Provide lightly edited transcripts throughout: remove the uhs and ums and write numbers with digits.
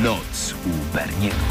Noc u Berniego.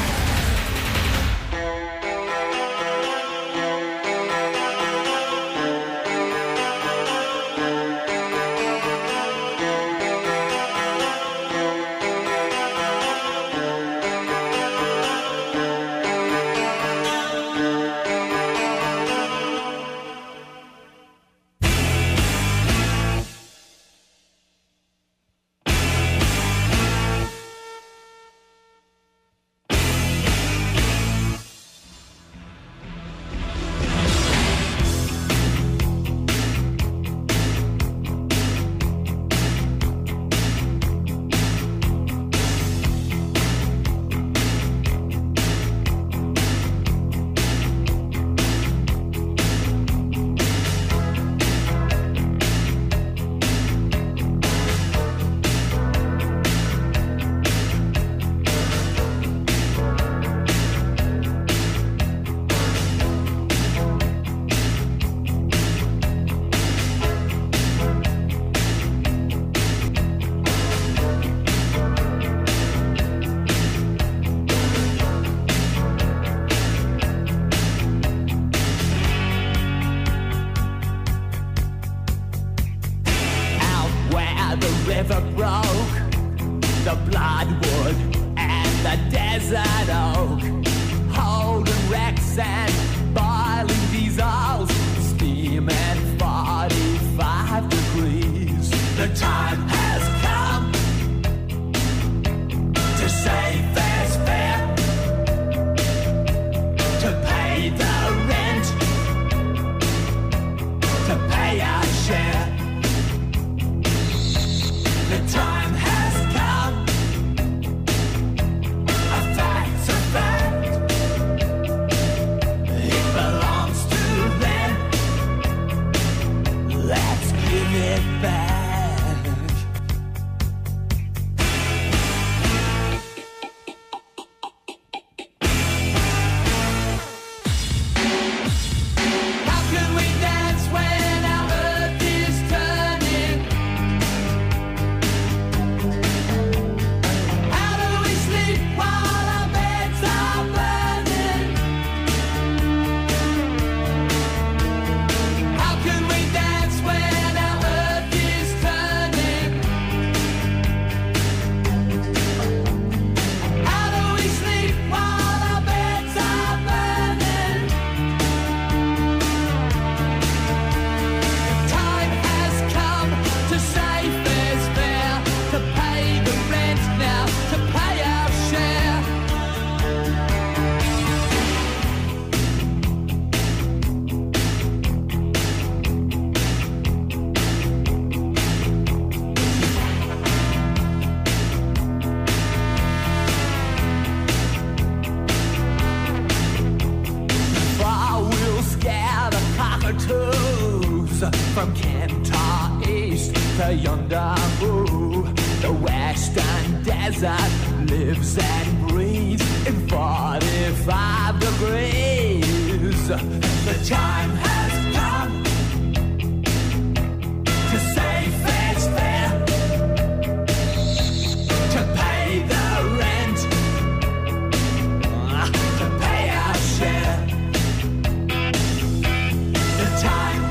From Kentar East to yonder Boo, the western desert lives and breathes in 45 degrees. The time has come to say fair's fair, to pay the rent, to pay our share. The time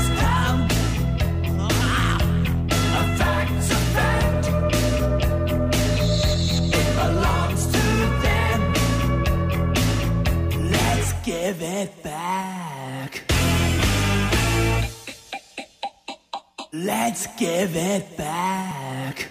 give it back. Let's give it back.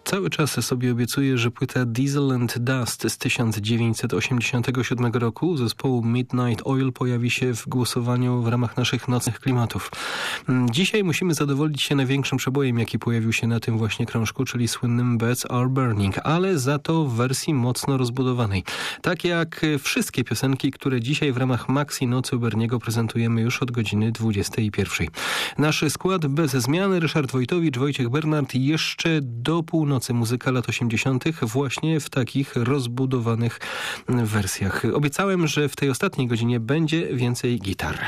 Cały czas sobie obiecuję, że płyta Diesel and Dust z 1987 roku zespołu Midnight Oil pojawi się w głosowaniu w ramach naszych nocnych klimatów. Dzisiaj musimy zadowolić się największym przebojem, jaki pojawił się na tym właśnie krążku, czyli słynnym Beds Are Burning, ale za to w wersji mocno rozbudowanej. Tak jak wszystkie piosenki, które dzisiaj w ramach Maxi Nocy u Berniego prezentujemy już od godziny 21. Nasz skład bez zmiany: Ryszard Wojtowicz, Wojciech Bernard i jeszcze do północy muzyka lat 80. właśnie w takich rozbudowanych wersjach. Obiecałem, że w tej ostatniej godzinie będzie więcej gitar.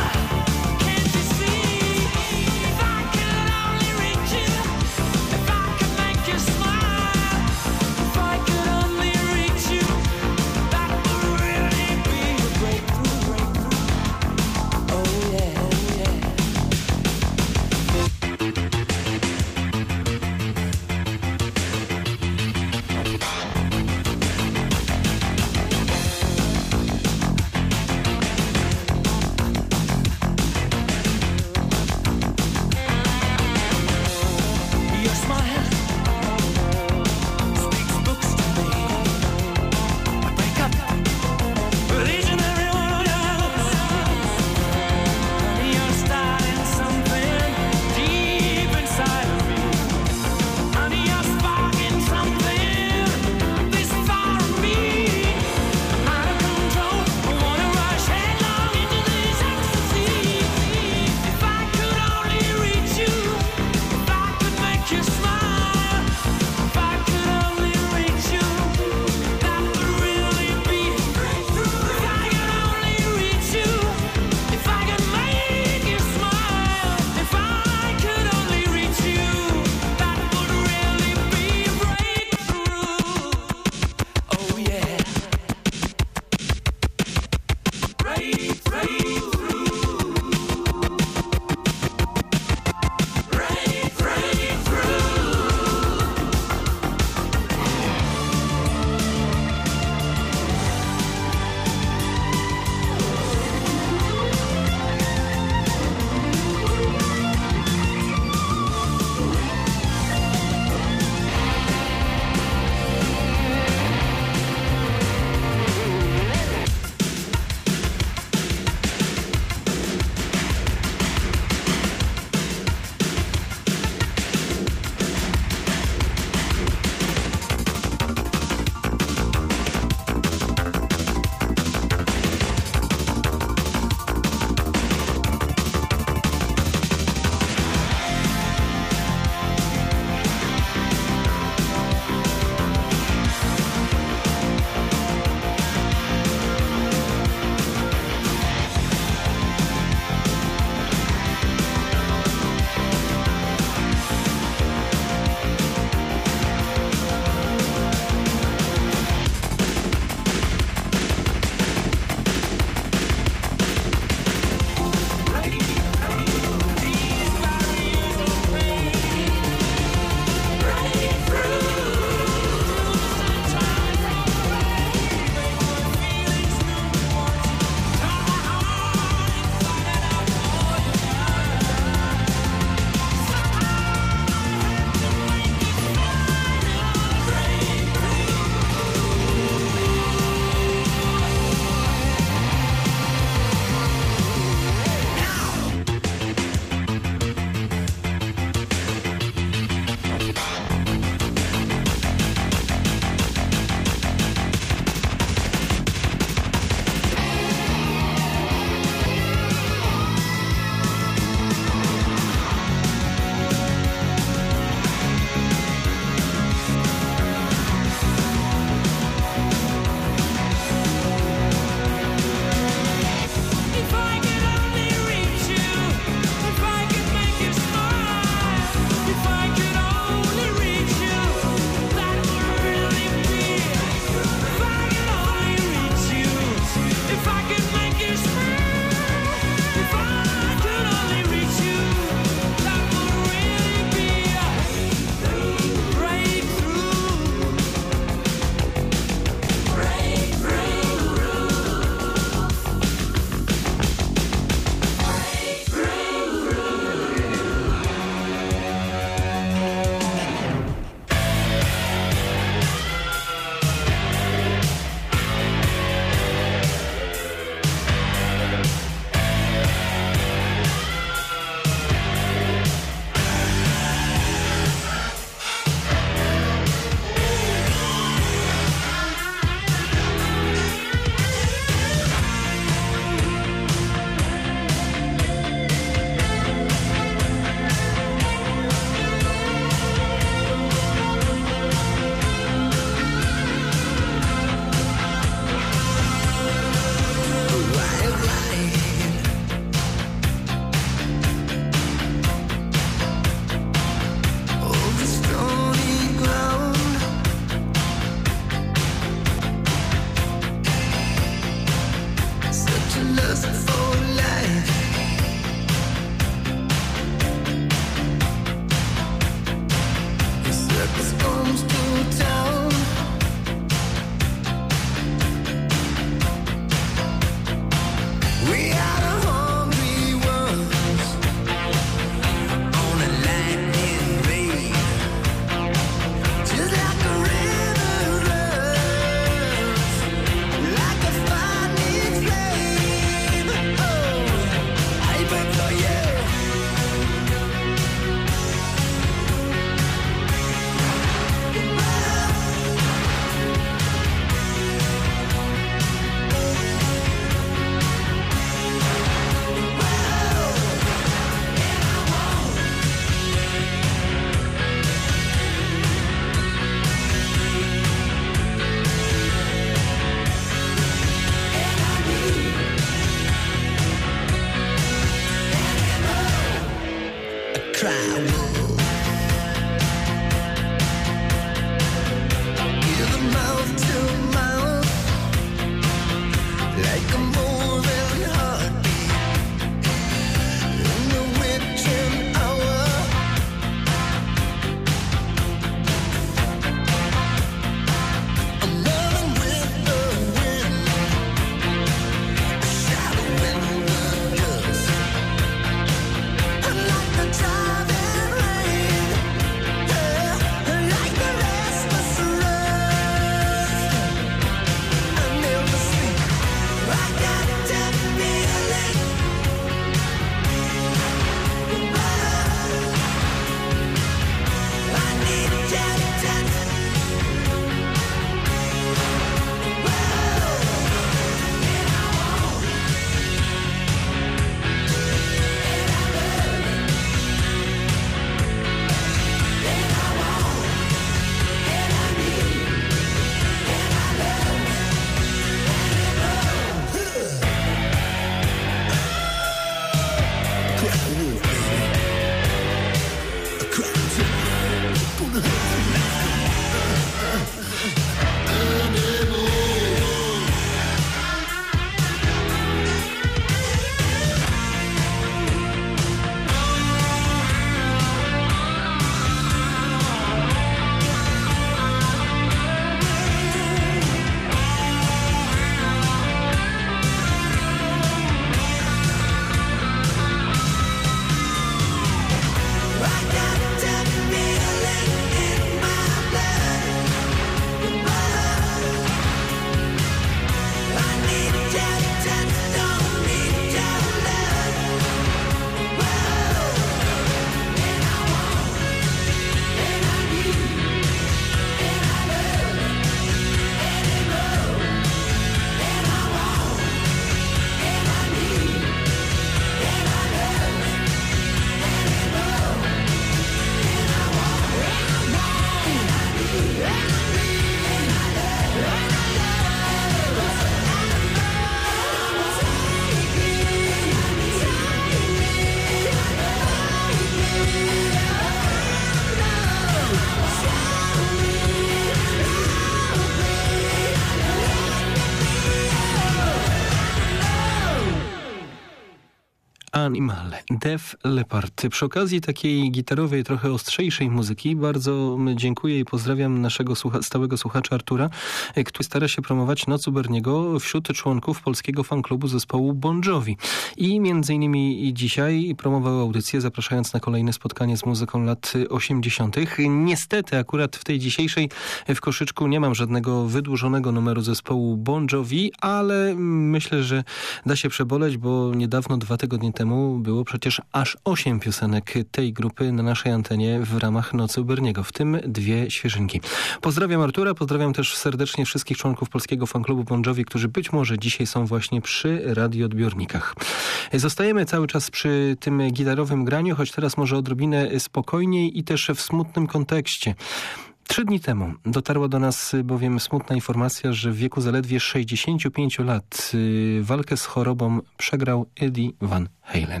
Animal, Def Leppard. Przy okazji takiej gitarowej, trochę ostrzejszej muzyki bardzo dziękuję i pozdrawiam naszego stałego słuchacza Artura, który stara się promować Noc u Berniego wśród członków polskiego fanklubu zespołu Bon Jovi. I między innymi dzisiaj promował audycję, zapraszając na kolejne spotkanie z muzyką lat 80. Niestety akurat w tej dzisiejszej w koszyczku nie mam żadnego wydłużonego numeru zespołu Bon Jovi, ale myślę, że da się przeboleć, bo niedawno, 2 tygodnie temu było przecież aż 8 piosenek tej grupy na naszej antenie w ramach Nocy u Berniego, w tym 2 świeżynki. Pozdrawiam Artura, pozdrawiam też serdecznie wszystkich członków polskiego fanklubu Bon Jovi, którzy być może dzisiaj są właśnie przy radioodbiornikach. Zostajemy cały czas przy tym gitarowym graniu, choć teraz może odrobinę spokojniej i też w smutnym kontekście. 3 dni temu dotarła do nas bowiem smutna informacja, że w wieku zaledwie 65 lat walkę z chorobą przegrał Eddie Van Halen.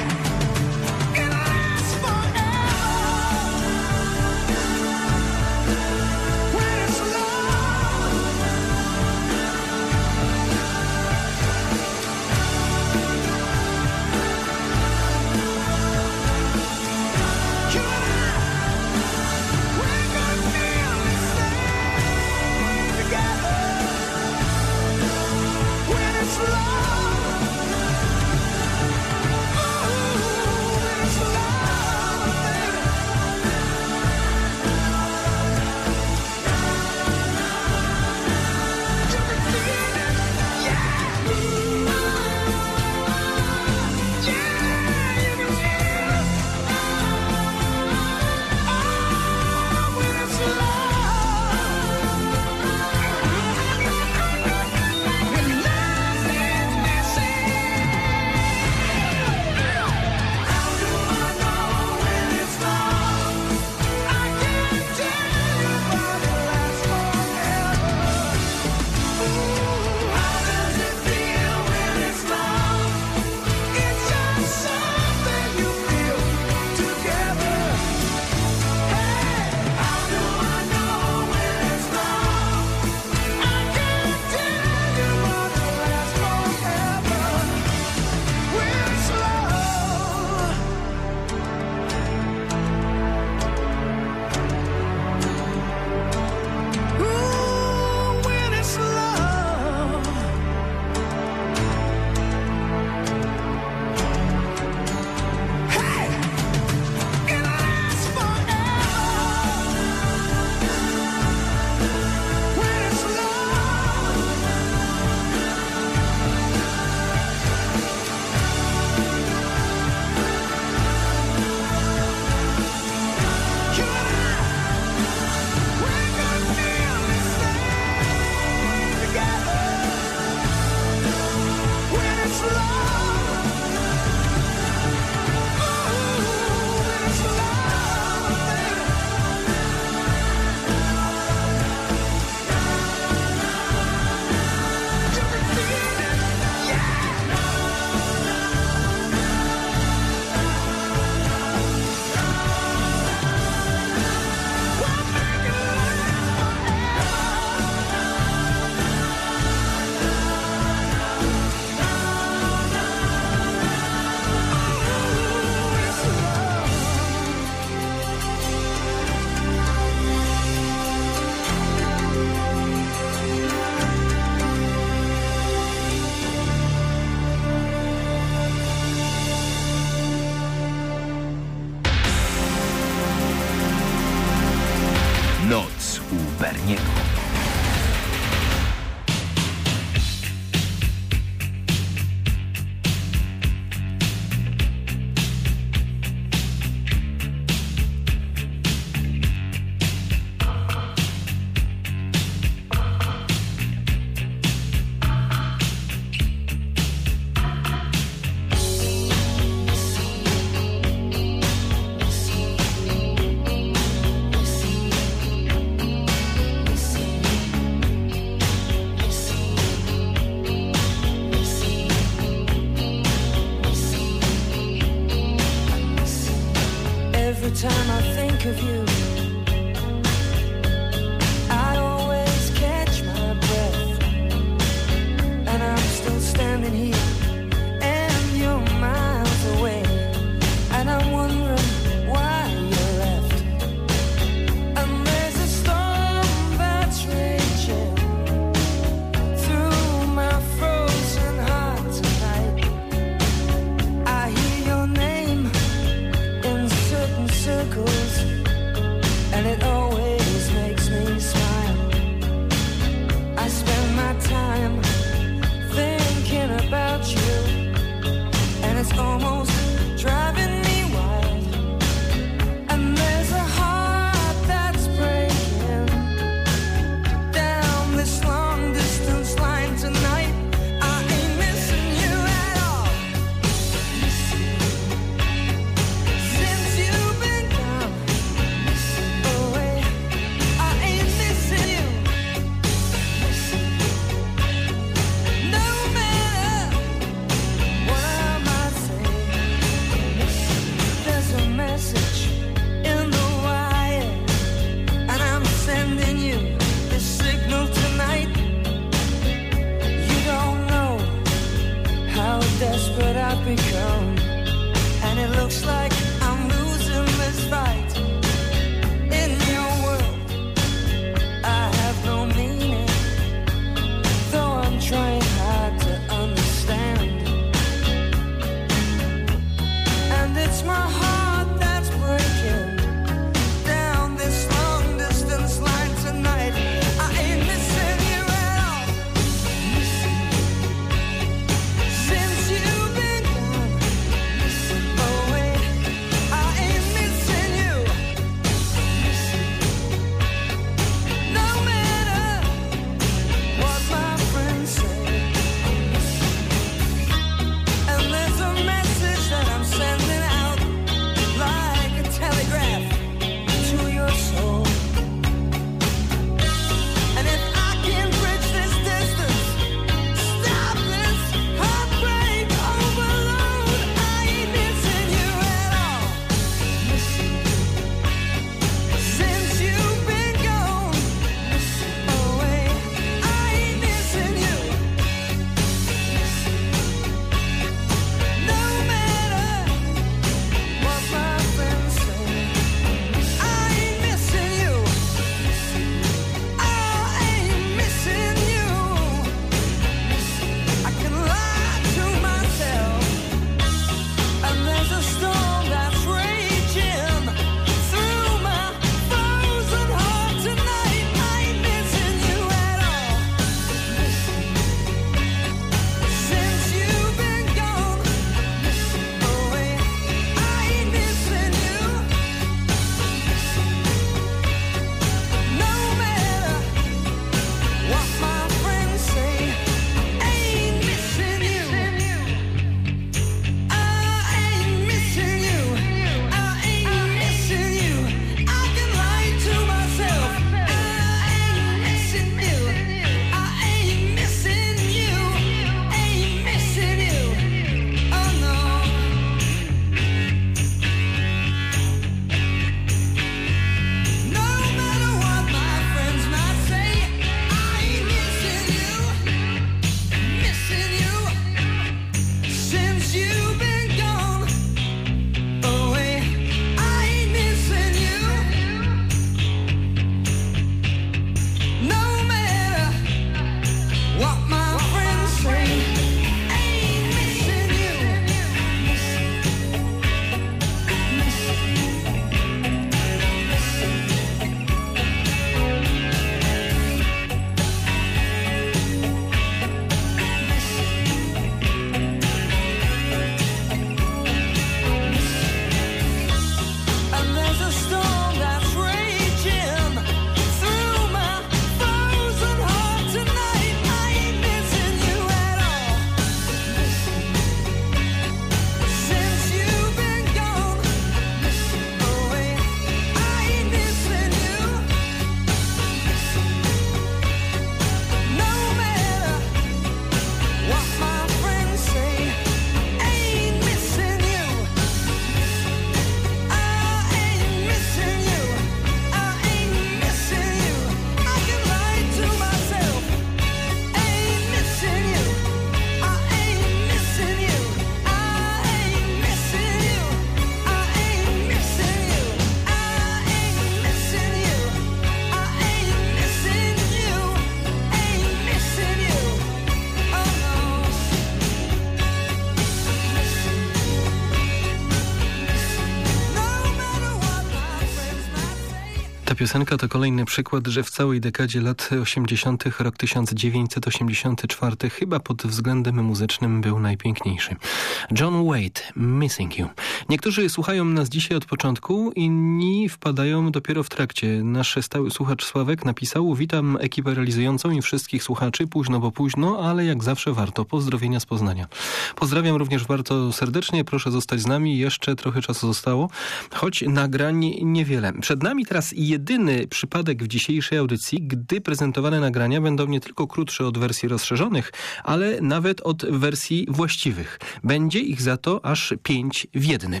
piosenka to kolejny przykład, że w całej dekadzie lat 80. rok 1984 chyba pod względem muzycznym był najpiękniejszy. John Waite, Missing You. Niektórzy słuchają nas dzisiaj od początku, inni wpadają dopiero w trakcie. Nasz stały słuchacz Sławek napisał: witam ekipę realizującą i wszystkich słuchaczy, późno bo późno, ale jak zawsze warto. Pozdrowienia z Poznania. Pozdrawiam również bardzo serdecznie, proszę zostać z nami, jeszcze trochę czasu zostało, choć nagrań niewiele. Przed nami teraz jedyny przypadek w dzisiejszej audycji, gdy prezentowane nagrania będą nie tylko krótsze od wersji rozszerzonych, ale nawet od wersji właściwych. Będzie ich za to aż 5 w jednym.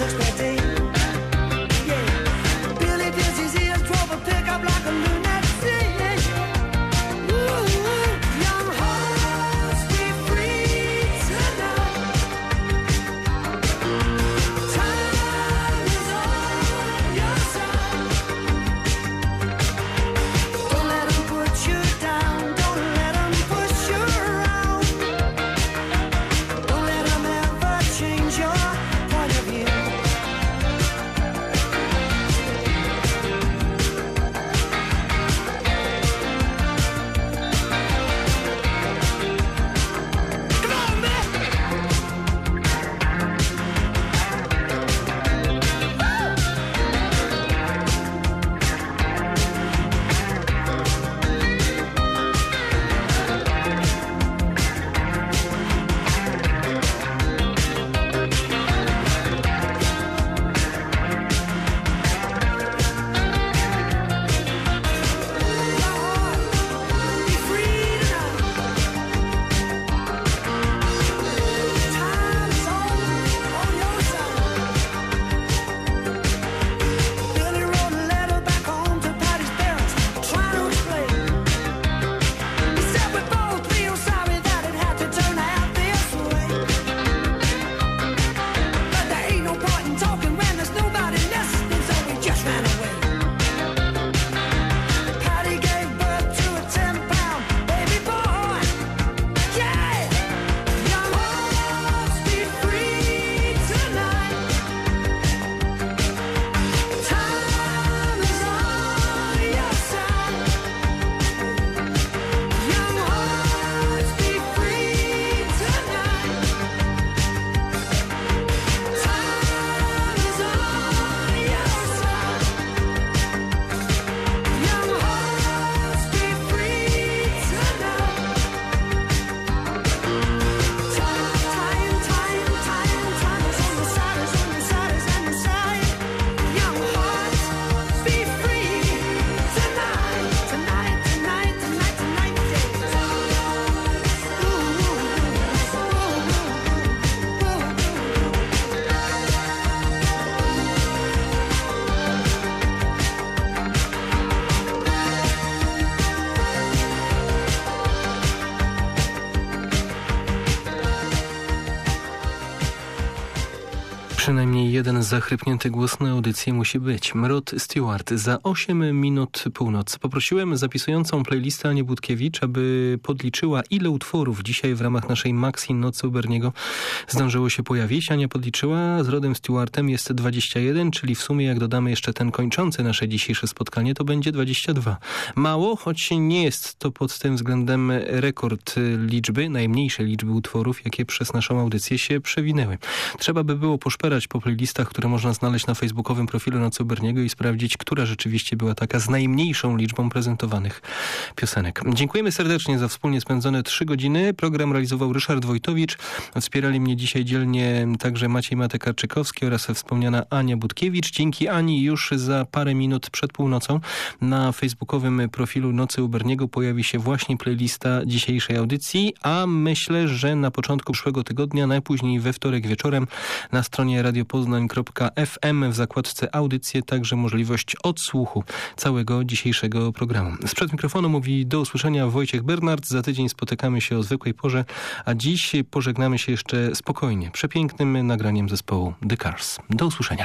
Przynajmniej jeden zachrypnięty głos na audycję musi być. Rod Stewart. Za 8 minut północ. Poprosiłem zapisującą playlistę Anię Budkiewicz, aby podliczyła, ile utworów dzisiaj w ramach naszej Maxi Nocy u Berniego zdążyło się pojawić. Ania podliczyła, z Rodem Stewartem jest 21, czyli w sumie jak dodamy jeszcze ten kończący nasze dzisiejsze spotkanie, to będzie 22. Mało, choć nie jest to pod tym względem rekord liczby, najmniejszej liczby utworów, jakie przez naszą audycję się przewinęły. Trzeba by było poszperać po playlistach, które można znaleźć na facebookowym profilu Nocy u Berniego i sprawdzić, która rzeczywiście była taka z najmniejszą liczbą prezentowanych piosenek. Dziękujemy serdecznie za wspólnie spędzone 3 godziny. Program realizował Ryszard Wojtowicz. Wspierali mnie dzisiaj dzielnie także Maciej Matek-Karczykowski oraz wspomniana Ania Budkiewicz. Dzięki Ani już za parę minut przed północą na facebookowym profilu Nocy u Berniego pojawi się właśnie playlista dzisiejszej audycji, a myślę, że na początku przyszłego tygodnia, najpóźniej we wtorek wieczorem na stronie radiopoznań.fm w zakładce audycje także możliwość odsłuchu całego dzisiejszego programu. Sprzed mikrofonu mówi do usłyszenia Wojciech Bernard. Za tydzień spotykamy się o zwykłej porze, a dziś pożegnamy się jeszcze spokojnie, przepięknym nagraniem zespołu The Cars. Do usłyszenia.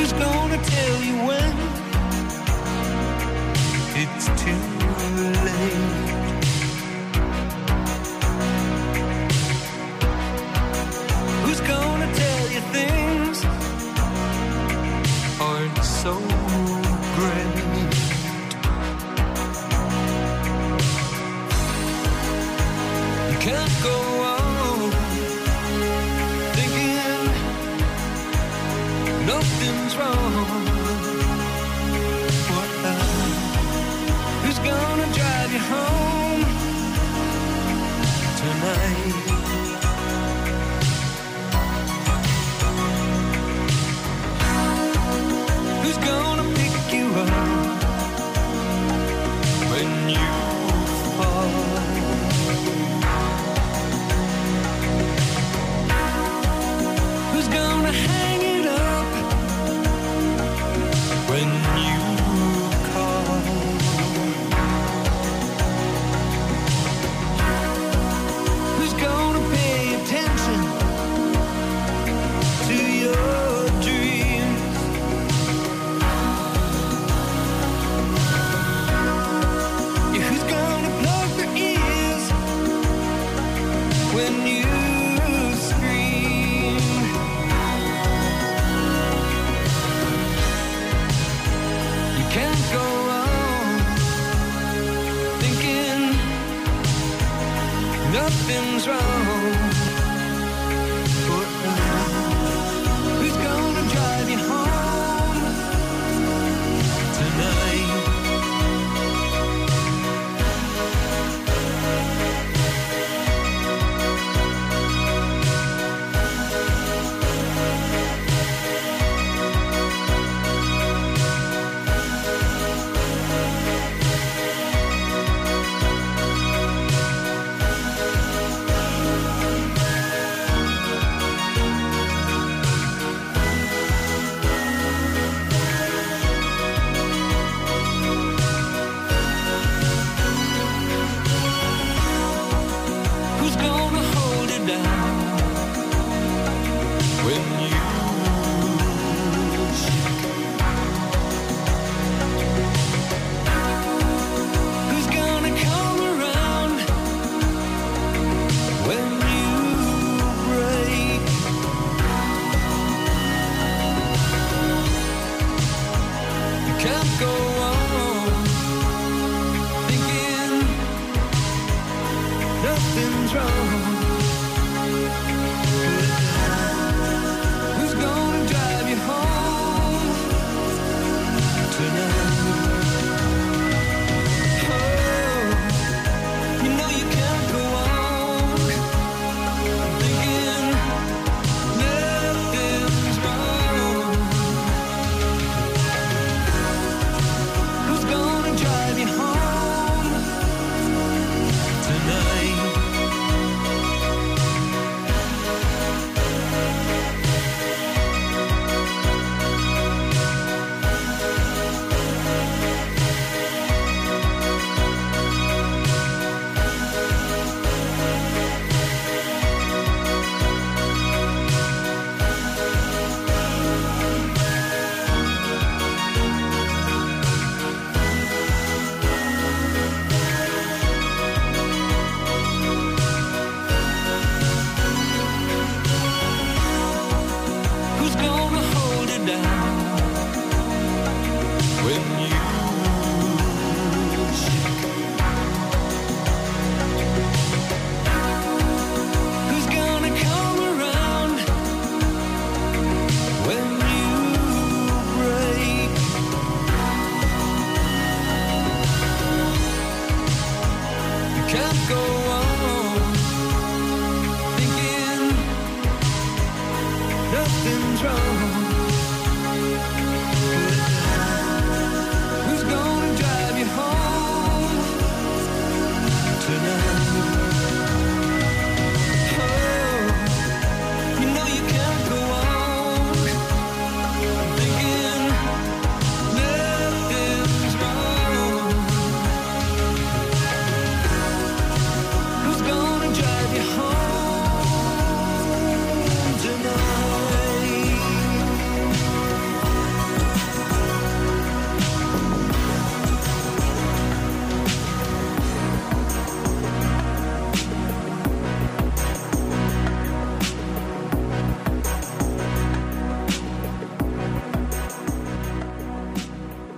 Who's gonna tell you when it's too late? Who's gonna tell you things aren't so great? You can't go on thinking nothing's wrong. Who's gonna drive you home tonight? Who's gonna pick you up when you fall? Who's gonna hang it up when you call? Who's gonna pay attention to your dreams? Yeah, who's gonna plug their ears when you scream? You can't go on thinking nothing's wrong. Who's gonna drive you home tonight? Who's gonna hold it down when you shake? Who's gonna come around when you break? You can't go on thinking nothing's wrong. Who's gonna drive you home tonight? Oh, you know you can't go on thinking nothing's wrong. Who's gonna drive you home tonight? Who's gonna hold it down when you shake?